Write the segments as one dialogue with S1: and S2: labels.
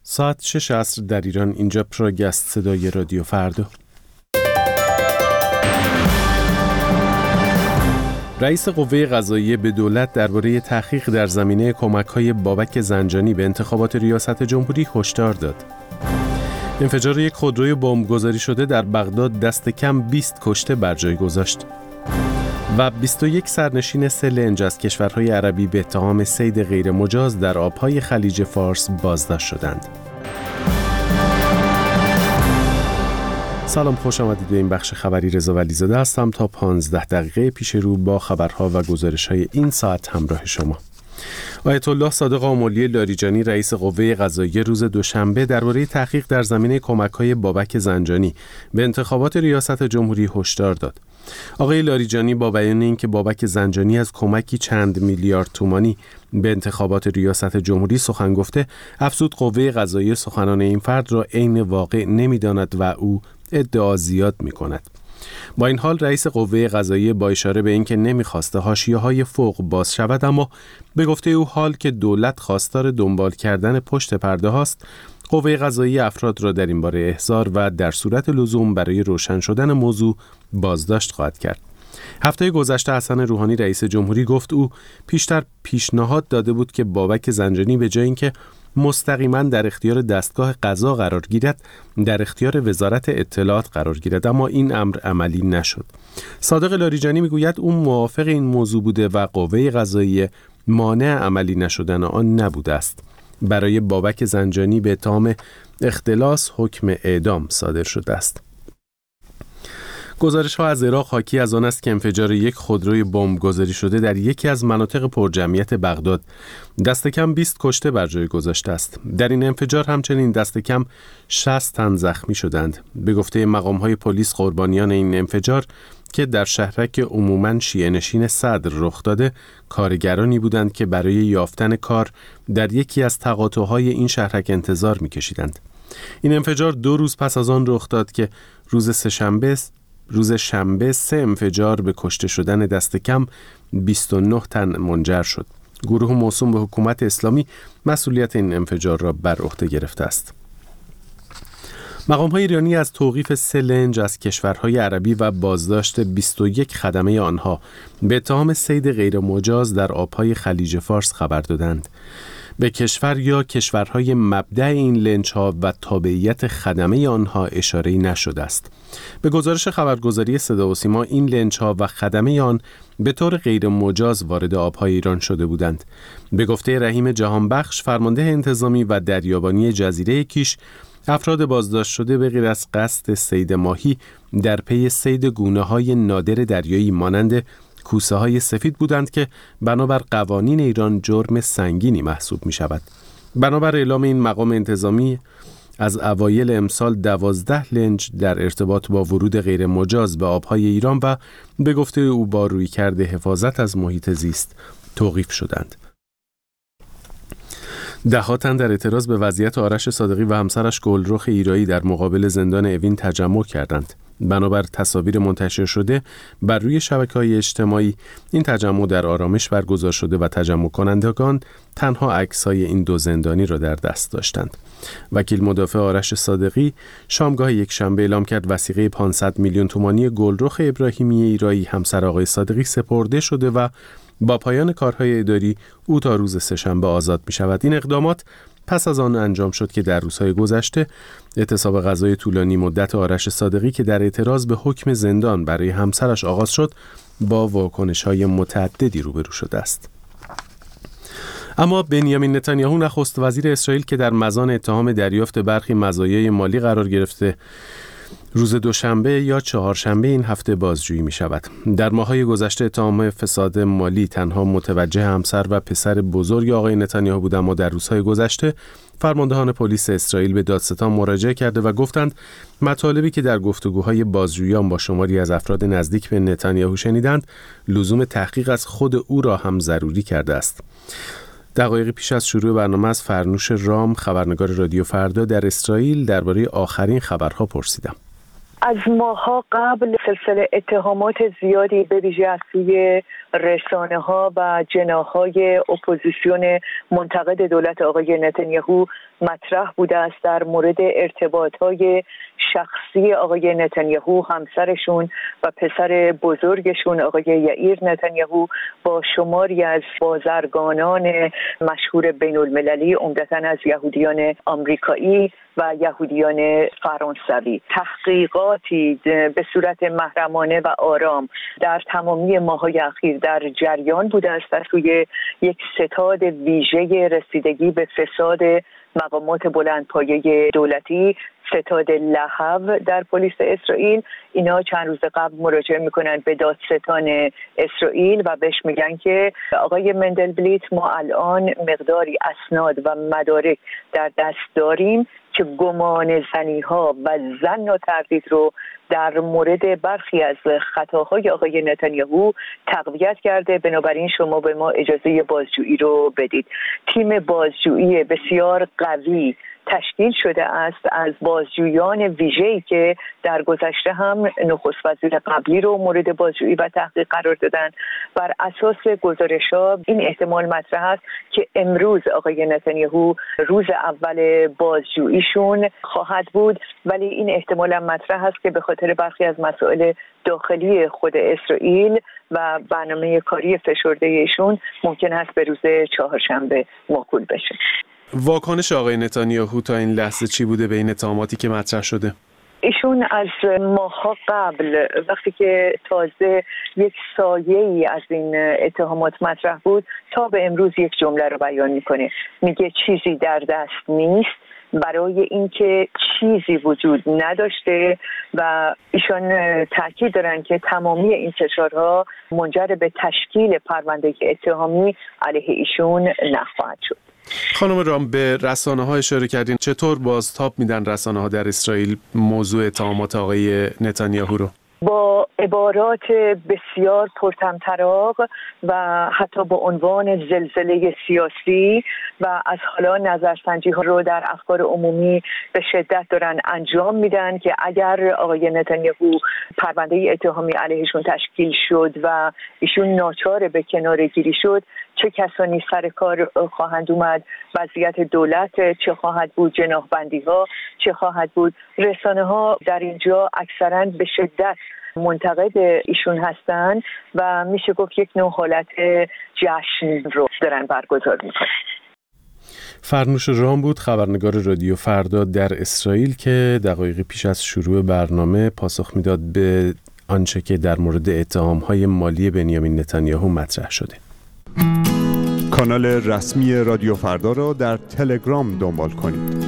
S1: ساعت 6 عصر در ایران. اینجا پراگست، صدای رادیو فردا. رئیس قوه قضاییه به دولت درباره تحقیق در زمینه کمک‌های بابک زنجانی به انتخابات ریاست جمهوری هشدار داد. انفجار یک خودروی بمبگذاری شده در بغداد دست کم 20 کشته بر جای گذاشت. و 21 سرنشین 3 لنج از کشورهای عربی به اتهام صید غیر مجاز در آبهای خلیج فارس بازداشت شدند. سلام، خوش آمدید به این بخش خبری. رضا ولیزاده هستم. تا 15 دقیقه پیش رو با خبرها و گزارش‌های این ساعت همراه شما. آیت الله صادق آملی لاریجانی رئیس قوه قضاییه روز دوشنبه درباره تحقیق در زمینه کمک‌های بابک زنجانی به انتخابات ریاست جمهوری هشدار داد. آقای لاریجانی با بیان اینکه بابک زنجانی از کمکی چند میلیارد تومانی به انتخابات ریاست جمهوری سخن گفته، افزود قوه قضاییه سخنان این فرد را عین واقع نمی‌داند و او ادعا زیاد می‌کند. با این حال رئیس قوه قضاییه با اشاره به اینکه نمی‌خواسته حاشیه‌های فوق باز شود، اما به گفته او حال که دولت خواستار دنبال کردن پشت پرده هاست، قوه قضاییه افراد را در این باره احضار و در صورت لزوم برای روشن شدن موضوع بازداشت خواهد کرد. هفته گذشته حسن روحانی رئیس جمهوری گفت او پیشتر پیشنهاد داده بود که بابک زنجانی به جای اینکه مستقیما در اختیار دستگاه قضا قرار گیرد، در اختیار وزارت اطلاعات قرار گیرد، اما این امر عملی نشد. صادق لاریجانی میگوید او موافق این موضوع بوده و قوه قضاییه مانع عملی نشدن آن نبوده است. برای بابک زنجانی به اتهام اختلاس حکم اعدام صادر شده است. گزارش‌ها از عراق حاکی از آن است که انفجار یک خودروی بمبگذاری شده در یکی از مناطق پرجمعیت بغداد دست کم 20 کشته بر جای گذاشته است. در این انفجار همچنین دست کم 60 تن زخمی شدند. به گفته مقام‌های پلیس، قربانیان این انفجار که در شهرک عموماً شیعه‌نشین صدر رخ داده، کارگرانی بودند که برای یافتن کار در یکی از تقاطع‌های این شهرک انتظار می‌کشیدند. این انفجار 2 روز پس از آن رخ داد که روز شنبه 3 انفجار به کشته شدن دست کم 29 تن منجر شد. گروه موسوم به حکومت اسلامی مسئولیت این انفجار را بر عهده گرفته است. مقام‌های ایرانی از توقیف 3 لنج از کشورهای عربی و بازداشت 21 خدمه آنها به اتهام صید غیر مجاز در آبهای خلیج فارس خبر دادند. به کشور یا کشورهای مبدأ این لنج‌ها و تابعیت خدمه آنها اشاره‌ای نشده است. به گزارش خبرگزاری صدا و سیما، این لنج‌ها و خدمه آن به طور غیر مجاز وارد آبهای ایران شده بودند. به گفته رحیم جهانبخش، فرمانده انتظامی و دریابانی جزیره کیش، افراد بازداشت شده به غیر از قصد صید ماهی در پی صید گونه‌های نادر دریایی مانند کوسه‌های سفید بودند که بنابر قوانین ایران جرم سنگینی محسوب می‌شود. بنابر اعلام این مقام انتظامی، از اوایل امسال 12 لنج در ارتباط با ورود غیر مجاز به آب‌های ایران و به گفته او با رویکرد حفاظت از محیط زیست توقیف شدند. ده‌ها تن در اعتراض به وضعیت آرش صادقی و همسرش گلرخ ایرایی در مقابل زندان اوین تجمع کردند. بنابر تصاویر منتشر شده بر روی شبکه‌های اجتماعی، این تجمع در آرامش برگزار شده و تجمع کنندگان تنها عکس‌های این 2 زندانی را در دست داشتند. وکیل مدافع آرش صادقی شامگاه یکشنبه اعلام کرد وثیقه 500 میلیون تومانی گلرخ ابراهیمی ایرایی همسر آقای صادقی سپرده شده و با پایان کارهای اداری او تا روز سه‌شنبه آزاد می‌شود. این اقدامات پس از آن انجام شد که در روزهای گذشته اعتصاب غذای طولانی مدت آرش صادقی که در اعتراض به حکم زندان برای همسرش آغاز شد، با واکنش‌های متعددی روبرو شده است. اما بنیامین نتانیاهو نخست وزیر اسرائیل که در مزان اتهام دریافت برخی مزایای مالی قرار گرفته، روز دوشنبه یا چهارشنبه این هفته بازجویی می شود. در ماه‌های گذشته اتهام فساد مالی تنها متوجه همسر و پسر بزرگ آقای نتانیاهو بود، اما در روزهای گذشته فرماندهان پلیس اسرائیل به دادستان مراجعه کرده و گفتند مطالبی که در گفتگوهای بازجویان با شماری از افراد نزدیک به نتانیاهو شنیدند، لزوم تحقیق از خود او را هم ضروری کرده است. دقایقی پیش از شروع برنامه از فرنوش رام، خبرنگار رادیو فردا در اسرائیل، درباره آخرین خبرها پرسیدم.
S2: از ماها قبل سلسله اتهامات زیادی به ویژه از سوی رسانه‌ها و جناح‌های اپوزیسیون منتقد دولت آقای نتانیاهو مطرح بوده است در مورد ارتباط‌های شخصی آقای نتانیاهو، همسرشون و پسر بزرگشون آقای یائیر نتانیاهو با شماری از بازرگانان مشهور بین‌المللی، عمدتاً از یهودیان آمریکایی و یهودیان فرانسوی. تحقیقاتی به صورت محرمانه و آرام در تمامی ماه‌های اخیر در جریان بوده است از سوی یک ستاد ویژه رسیدگی به فساد مقامات بلندپایه دولتی، ستاد لهو در پلیس اسرائیل. اینا چند روز قبل مراجعه میکنن به دادستان اسرائیل و بهش میگن که آقای مندلبلیت، ما الان مقداری اسناد و مدارک در دست داریم که گمان زنی‌ها و ظن و تردید رو در مورد برخی از خطاهای آقای نتانیاهو تقویت کرده، بنابراین شما به ما اجازه بازجویی رو بدید. تیم بازجویی بسیار قوی تشکیل شده است از بازجویان ویژه‌ای که در گذشته هم نخست وزیر قبلی رو مورد بازجویی و تحقیق قرار دادن. بر اساس گزارش‌ها این احتمال مطرح است که امروز آقای نتانیاهو روز اول بازجوییشون خواهد بود، ولی این احتمال هم مطرح است که به خاطر برخی از مسائل داخلی خود اسرائیل و برنامه کاری فشرده ایشون ممکن است به روز چهارشنبه موکول بشه.
S1: واکنش آقای نتانیاهو تا این لحظه چی بوده به این اتهاماتی که مطرح شده؟
S2: ایشون از ماها قبل وقتی که تازه یک سایه‌ای از این اتهامات مطرح بود تا به امروز یک جمله رو بیان میکنه، میگه چیزی در دست نیست، برای اینکه چیزی وجود نداشته و ایشان تاکید دارن که تمامی این فشارها منجر به تشکیل پرونده اتهامی علیه ایشون نخواهد شد.
S1: خانم رام، به رسانه‌ها اشاره کردین، چطور بازتاب میدن رسانه‌ها در اسرائیل موضوع اتهامات آقای نتانیاهو رو؟
S2: با عبارات بسیار پرطمطراق و حتی با عنوان زلزله سیاسی و از حالا نظرسنجی ها رو در افکار عمومی به شدت دارن انجام میدن که اگر آقای نتانیاهو پرونده اتهامی علیهشون تشکیل شد و ایشون ناچار به کناره‌گیری شد، چه کسانی سر کار خواهند اومد، وضعیت دولت چه خواهد بود، جناح‌بندی ها چه خواهد بود. رسانه ها در اینجا اکثرا به شدت منتقد ایشون هستند و میشه گفت یک نوع حالت جشن رو دارن برگزار میکنن.
S1: فرنوش رام بود، خبرنگار رادیو فردا در اسرائیل که دقایقی پیش از شروع برنامه پاسخ میداد به آنچه که در مورد اتهام‌های مالی بنیامین نتانیاهو مطرح شده.
S3: کانال رسمی رادیو فردا را در تلگرام دنبال کنید.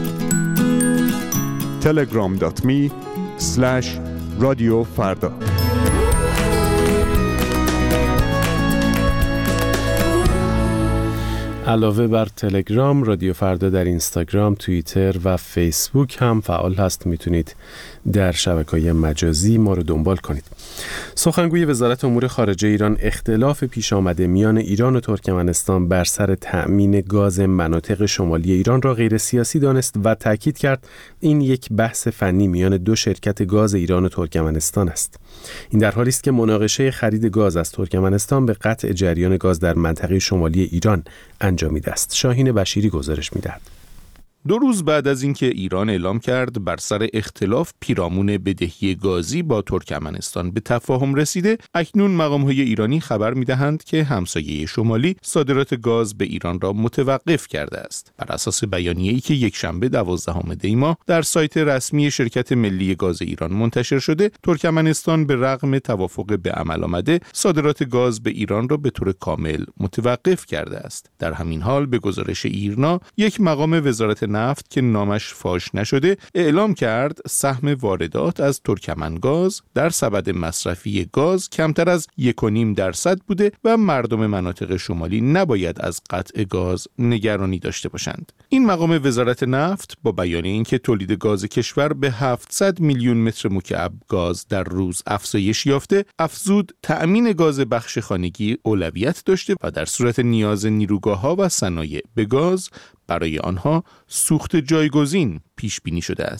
S3: telegram.me/رادیو فردا.
S1: علاوه بر تلگرام، رادیو فردا در اینستاگرام، توییتر و فیسبوک هم فعال هست. میتونید در شبکه‌های مجازی ما رو دنبال کنید. سخنگوی وزارت امور خارجه ایران اختلاف پیش آمده میان ایران و ترکمنستان بر سر تأمین گاز مناطق شمالی ایران را غیر سیاسی دانست و تاکید کرد این یک بحث فنی میان دو شرکت گاز ایران و ترکمنستان است. این در حالی است که مناقشه خرید گاز از ترکمنستان به قطع جریان گاز در منطقه شمالی ایران انجامیده است. شاهین بشیری گزارش می‌دهد.
S4: 2 روز بعد از اینکه ایران اعلام کرد بر سر اختلاف پیرامون بدهی گازی با ترکمنستان به تفاهم رسیده، اکنون مقام‌های ایرانی خبر می‌دهند که همسایه شمالی صادرات گاز به ایران را متوقف کرده است. بر اساس بیانیه‌ای که یکشنبه 12 دی ماه در سایت رسمی شرکت ملی گاز ایران منتشر شده، ترکمنستان به رغم توافق به عمل آمده صادرات گاز به ایران را به طور کامل متوقف کرده است. در همین حال به گزارش ایرنا، یک مقام وزارت نفت که نامش فاش نشده اعلام کرد سهم واردات از ترکمنگاز در سبد مصرفی گاز کمتر از 1.5% بوده و مردم مناطق شمالی نباید از قطع گاز نگرانی داشته باشند. این مقام وزارت نفت با بیان اینکه تولید گاز کشور به 700 میلیون متر مکعب گاز در روز افزایش یافته، افزود تأمین گاز بخش خانگی اولویت داشته و در صورت نیاز نیروگاه‌ها و صنایع به گاز برای آنها سوخت جایگزین پیش بینی شده است.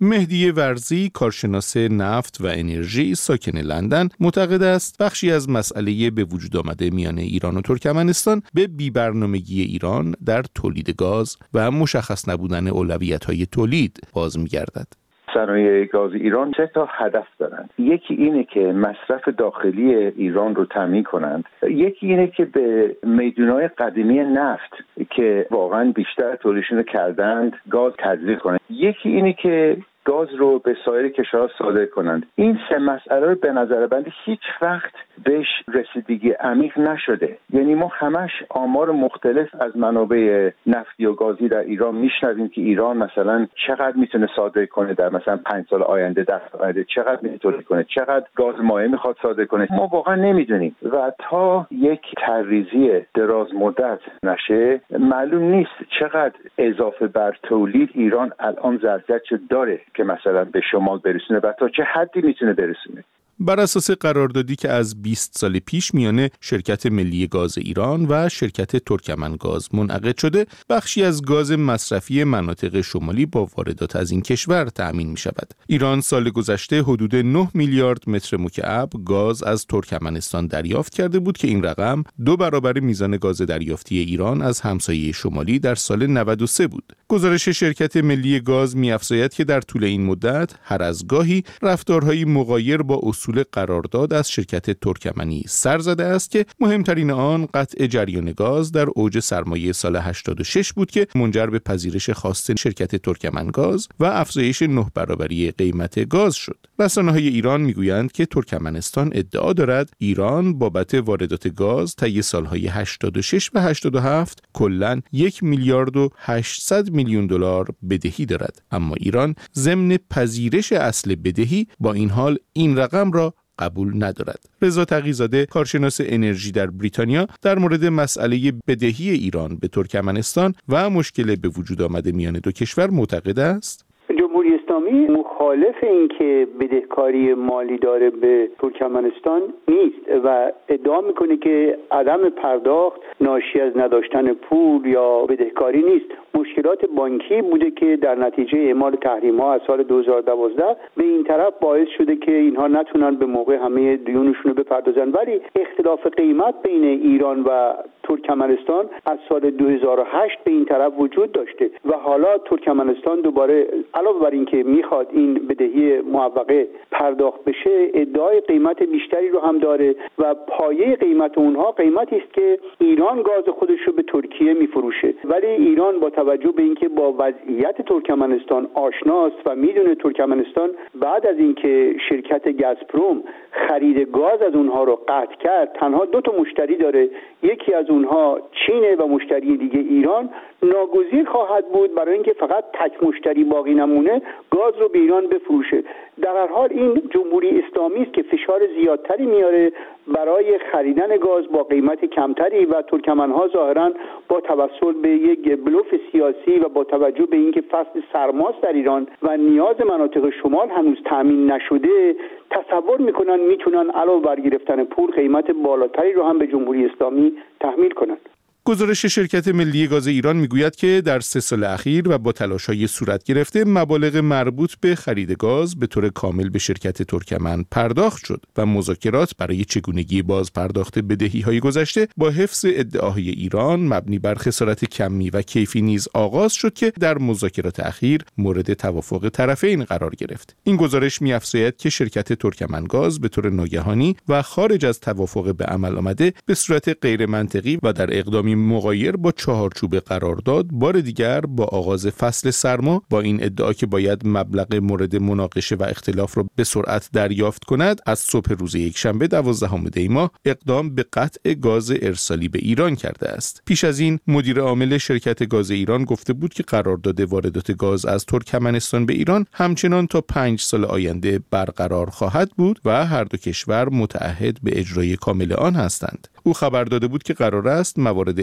S4: مهدی ورزی، کارشناس نفت و انرژی ساکن لندن، معتقد است بخشی از مسئله به وجود آمده میان ایران و ترکمنستان به بی‌برنامگی ایران در تولید گاز و مشخص نبودن اولویت‌های تولید باز می‌گردد.
S5: صنایع گاز ایران 3 هدف دارند. یکی اینه که مصرف داخلی ایران رو تامین کنند. یکی اینه که به میدونهای قدیمی نفت که واقعا بیشتر تولیدشون کردند گاز تزریق کنند. یکی اینه که گاز رو به سایر کشورها صادر کنند. این 3 مسئله رو به نظر بنده هیچ وقت بهش رسیدگی عمیق نشده. یعنی ما همش آمار مختلف از منابع نفتی و گازی در ایران میشنویم که ایران مثلا چقدر میتونه صادر کنه در مثلا 5 سال آینده، 10 سال آینده، چقدر میتونه تولید کنه، چقدر گاز مایع میخواد صادر کنه. ما واقعا نمیدونیم و تا یک تریزی دراز مدت نشه معلوم نیست چقدر اضافه بر تولید ایران الان ظرفیت داره که مثلا به شمال برسونه و تا چه حدی میتونه برسونه.
S4: بر اساس قراردادی که از 20 سال پیش میان شرکت ملی گاز ایران و شرکت ترکمنگاز منعقد شده، بخشی از گاز مصرفی مناطق شمالی با واردات از این کشور تأمین می شود. ایران سال گذشته حدود 9 میلیارد متر مکعب گاز از ترکمنستان دریافت کرده بود که این رقم 2 برابر میزان گاز دریافتی ایران از همسایه شمالی در سال 93 بود. گزارش شرکت ملی گاز می‌افزاید که در طول این مدت هر از گاهی رفتارهای مغایر با اصول قرارداد از شرکت ترکمنی سر زده است که مهمترین آن قطع جریان گاز در اوج سرمایه سال 86 بود که منجر به پذیرش خواست شرکت ترکمنگاز و افزایش 9 برابری قیمت گاز شد. رسانه‌های ایران میگویند که ترکمنستان ادعا دارد ایران بابت واردات گاز طی سالهای 86 و 87 کلاً 1 میلیارد و 800 میلیون دلار بدهی دارد، اما ایران ضمن پذیرش اصل بدهی با این حال این رقم را قبول ندارد. رضا تقی‌زاده، کارشناس انرژی در بریتانیا، در مورد مسئله بدهی ایران به ترکمنستان و مشکل به وجود آمده میان دو کشور معتقد است
S6: جمهوری اسلامی مخالف این که بدهکاری مالی داره به ترکمنستان نیست و ادعا میکنه که عدم پرداخت ناشی از نداشتن پول یا بدهکاری نیست. مشکلات بانکی بوده که در نتیجه اعمال تحریم‌ها از سال 2012 به این طرف باعث شده که اینها نتونن به موقع همه دیونشون رو بپردازن، ولی اختلاف قیمت بین ایران و ترکمنستان از سال 2008 به این طرف وجود داشته و حالا ترکمنستان دوباره علاوه بر این که میخواد این بدهی معوقه پرداخت بشه ادعای قیمت بیشتری رو هم داره و پایه قیمت اونها قیمتی است که ایران گاز خودش رو به ترکیه میفروشه، ولی ایران با توجه به اینکه با وضعیت ترکمنستان آشناست و میدونه ترکمنستان بعد از اینکه شرکت گازپروم خرید گاز از اونها رو قطع کرد تنها 2 مشتری داره، یکی از اونها چینه و مشتری دیگه ایران، ناگزیر خواهد بود برای اینکه فقط تک مشتری باقی نمونه گاز رو به ایران بفروشه. در هر حال این جمهوری اسلامی است که فشار زیادتری میاره برای خریدن گاز با قیمت کمتری و ترکمنها ظاهراً با توسل به یک بلوف سیاسی و با توجه به اینکه فصل سرماست در ایران و نیاز مناطق شمال هنوز تامین نشده تصور میکنن میتونن علاوه بر گرفتن پول قیمت بالاتری رو هم به جمهوری اسلامی تحمیل کنن.
S4: گزارش شرکت ملی گاز ایران میگوید که در 3 سال اخیر و با تلاش‌های صورت گرفته مبالغ مربوط به خرید گاز به طور کامل به شرکت ترکمن پرداخت شد و مذاکرات برای چگونگی باز پرداخت بدهی‌های گذشته با حفظ ادعاهای ایران مبنی بر خسارت کمی و کیفی نیز آغاز شد که در مذاکرات اخیر مورد توافق طرفین قرار گرفت. این گزارش می‌افزاید که شرکت ترکمنگاز به طور ناگهانی و خارج از توافق به عمل آمده به صورت غیر منطقی و در اقدامی مغایر با چهارچوب قرارداد بار دیگر با آغاز فصل سرما با این ادعا که باید مبلغ مورد مناقشه و اختلاف را به سرعت دریافت کند از صبح روز یکشنبه 12 دی ماه اقدام به قطع گاز ارسالی به ایران کرده است. پیش از این مدیر عامل شرکت گاز ایران گفته بود که قرارداد واردات گاز از ترکمنستان به ایران همچنان تا 5 سال آینده برقرار خواهد بود و هر دو کشور متعهد به اجرای کامل آن هستند. او خبر داده بود که قرار است موارد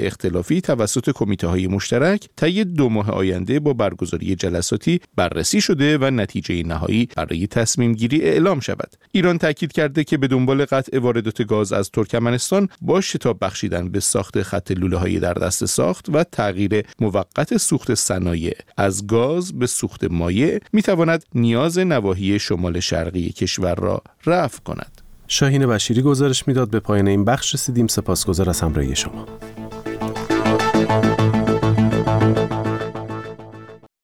S4: اختلافی توسط کمیته‌های مشترک طی 2 ماه آینده با برگزاری جلساتی بررسی شده و نتیجه نهایی برای تصمیم گیری اعلام شود. ایران تاکید کرده که به دنبال قطع واردات گاز از ترکمنستان با شتاب بخشیدن به ساخت خط لوله‌های در دست ساخت و تغییر موقت سوخت صنایع از گاز به سوخت مایع می‌تواند نیاز نواحی شمال شرقی کشور را رفع کند.
S1: شاهین بشیری گزارش میداد. به پایان این بخش رسیدیم. سپاسگزار از همراهی شما.